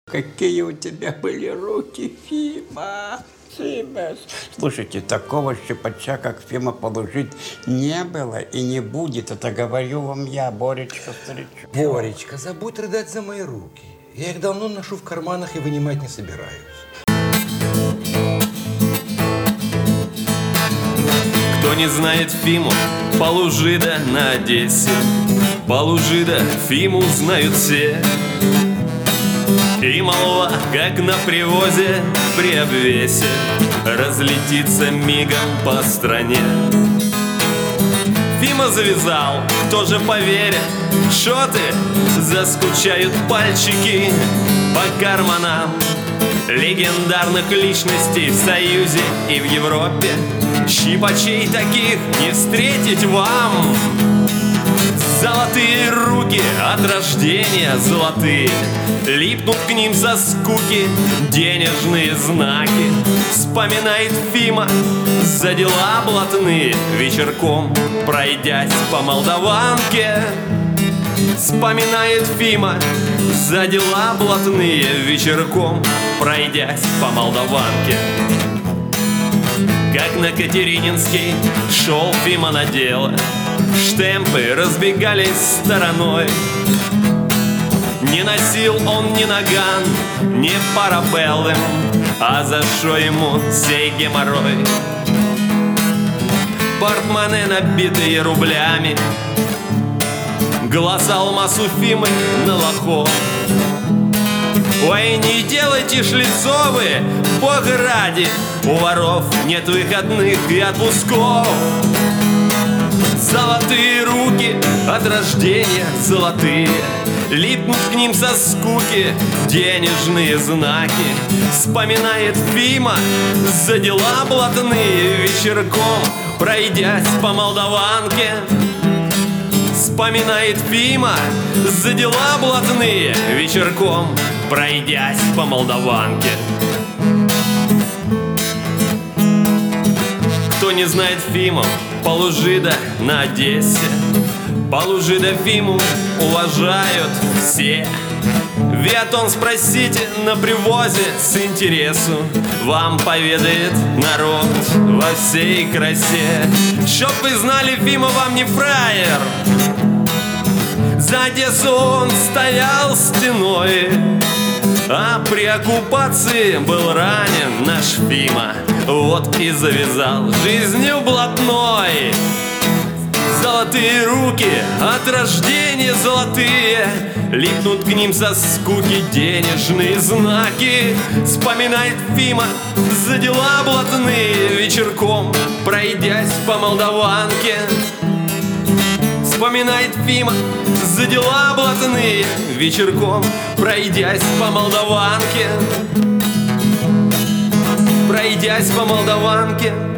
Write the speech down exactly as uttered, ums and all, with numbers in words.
Какие у тебя были руки, Фима! Фима! Слушайте, такого щипача, как Фима, получить не было и не будет. Это говорю вам я, Боречка, старичок. Боречка, забудь рыдать за мои руки. Я их давно ношу в карманах и вынимать не собираюсь. Кто не знает Фиму, Полужида на Одессе. Полужида Фиму знают все. И молва, как на привозе при обвесе, разлетится мигом по стране. Фима завязал, кто же поверит, шоты заскучают пальчики по карманам легендарных личностей в Союзе и в Европе. Щипачей таких не встретить вам. Золотые руки от рождения золотые, липнут к ним со скуки денежные знаки. Вспоминает Фима за дела блатные, вечерком пройдясь по Молдаванке. Вспоминает Фима за дела блатные, вечерком пройдясь по Молдаванке. Как на Катерининский шел Фима на дело, штемпы разбегались стороной. Не носил он ни наган, ни парабеллum, а за шо ему сей геморрой? Портмоне, набитые рублями, глаз алмаз у Фимы на лохов. Ой, не делайте шлицовые, бог ради, у воров нет выходных и отпусков. Золотые руки от рождения золотые, липнут к ним со скуки денежные знаки. Вспоминает Фима за дела блатные, вечерком пройдясь по Молдаванке. Вспоминает Фима за дела блатные, вечерком пройдясь по Молдаванке. Кто не знает Фиму, Полужида на Одессе. Полужида Фиму уважают все. Виатон спросите на привозе с интересу, вам поведает народ во всей красе. Чтоб вы знали, Фима вам не фраер. За Одессу он стоял стеной, а при оккупации был ранен наш Фима. Вот и завязал жизнью блатной. Золотые руки от рождения золотые, липнут к ним со скуки денежные знаки. Вспоминает Фима за дела блатные, вечерком пройдясь по Молдаванке. Вспоминает Фима за дела блатные, вечерком пройдясь по Молдаванке. Пройдясь по Молдаванке.